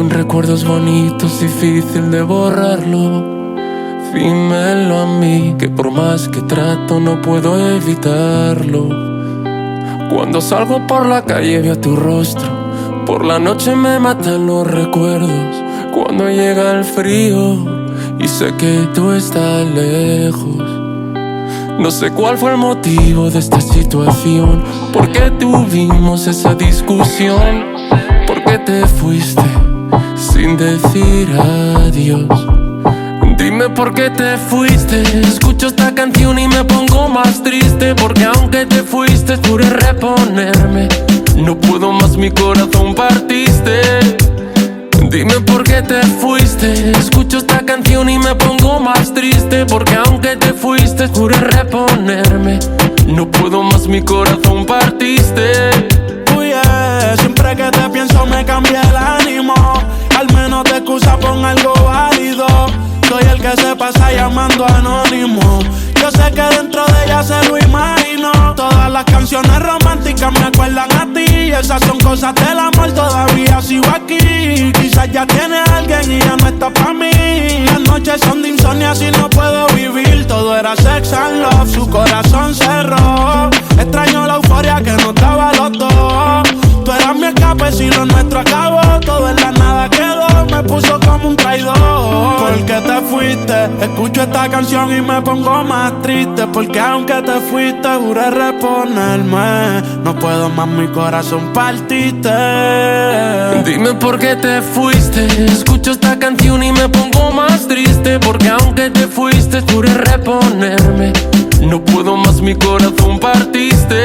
recuerdos bonitos, difícil de borrarlo. Dímelo a mí, que por más que trato no puedo evitarlo. Cuando salgo por la calle veo tu rostro, por la noche me matan los recuerdos. Cuando llega el frío y sé que tú estás lejos. No sé cuál fue el motivo de esta situación, por qué tuvimos esa discusión, por qué te fuiste sin decir adiós. Dime por qué te fuiste. Escucho esta canción y me pongo más triste, porque aunque te fuiste pude reponerme. No puedo más, mi corazón partiste. Dime por qué te fuiste. Escucho esta canción y me pongo más triste, porque aunque te fuiste pude reponerme. No puedo más, mi corazón partiste. Siempre que te pienso me cambia el ánimo. Al menos te excusa con algo válido. Soy el que se pasa llamando anónimo. Yo sé que dentro de ella se lo imagino. Todas las canciones románticas me acuerdan a ti. Esas son cosas del amor, todavía sigo aquí. Quizás ya tiene a alguien y ya no está pa' mí. Las noches son de insomnio, así no puedo vivir. Todo era sex and love, su corazón cerró. Extraño la euforia que nos daba los dos. Tú eras mi escape, si lo nuestro acabó. Todo en la nada quedó, me puso como un traidor. ¿Por qué te fuiste? Escucho esta canción y me pongo más triste, porque aunque te fuiste juré reponerme. No puedo más, mi corazón partiste. Dime por qué te fuiste. Escucho esta canción y me pongo más triste, porque aunque te fuiste juré reponerme. No puedo más, mi corazón partiste.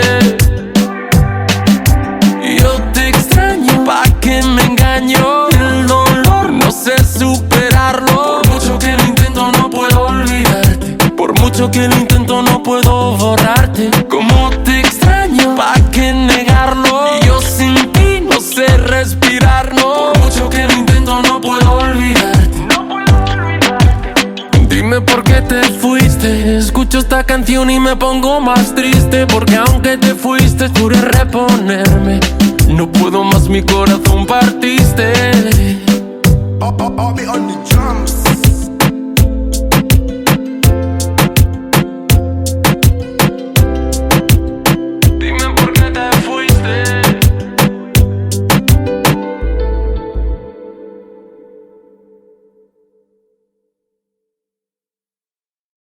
Yo te extraño, ¿pa' qué me engaño? El dolor no sé superarlo. Por mucho que lo intento no puedo olvidarte. Por mucho que lo intento no puedo borrarte. Como te extraño, ¿pa' qué negarlo? Yo sin ti no sé respirar, no. Por mucho que lo intento no puedo olvidarte. Dime por qué te fuiste. Escucho esta canción y me pongo más triste, porque aunque te fuiste juré reponerme. No puedo más, mi corazón partiste. I'll be on the track.